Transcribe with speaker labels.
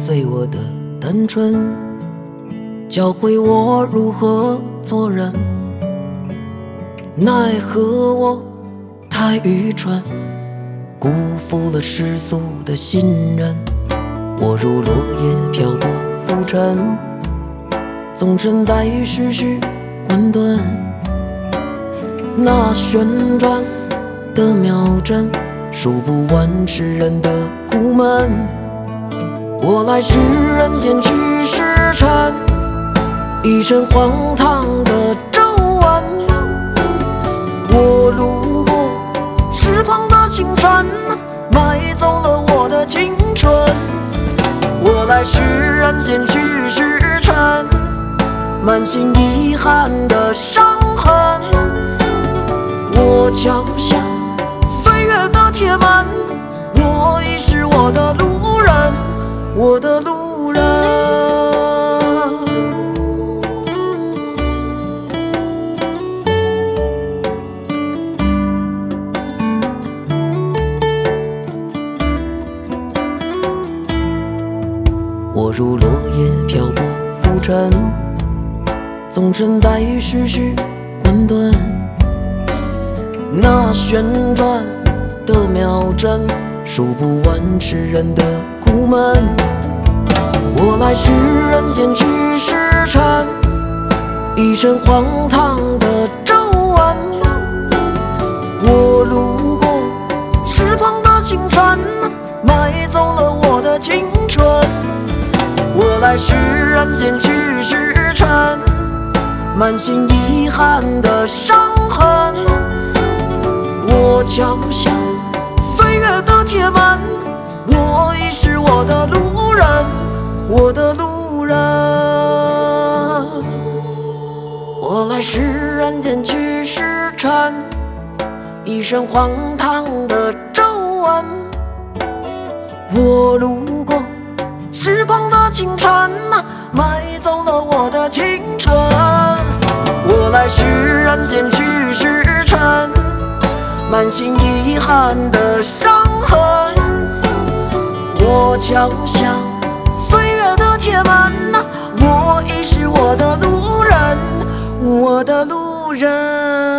Speaker 1: 碎我的单纯，教会我如何做人。奈何我太愚蠢，辜负了世俗的信任。我如落叶漂泊浮沉，纵身在世事混沌。那旋转的秒针，数不完世人的苦闷。我来世人间去时辰，一身荒唐的皱纹。我路过时光的清晨，买走了我的青春。我来世人间去时辰，满心遗憾的伤痕。我敲响岁月的铁门，我已是我的路人，我的路人。我如落叶漂泊浮沉，纵身在世事混沌。那旋转的秒针，数不完世人的苦闷。我来世人间去时辰，一身荒唐的皱纹。我路过时光的清晨，买走了我的青春。我来世人间去时辰，满心遗憾的伤痕。我敲响岁月的铁门，我已是我的路人，我的路人。我来世人间去时辰，一身荒唐的皱纹。我路过时光的清晨，买走了我的青春。我来世人间去时辰，满心遗憾的伤痕。我敲响岁月的铁门，我已是我的路人，我的路人。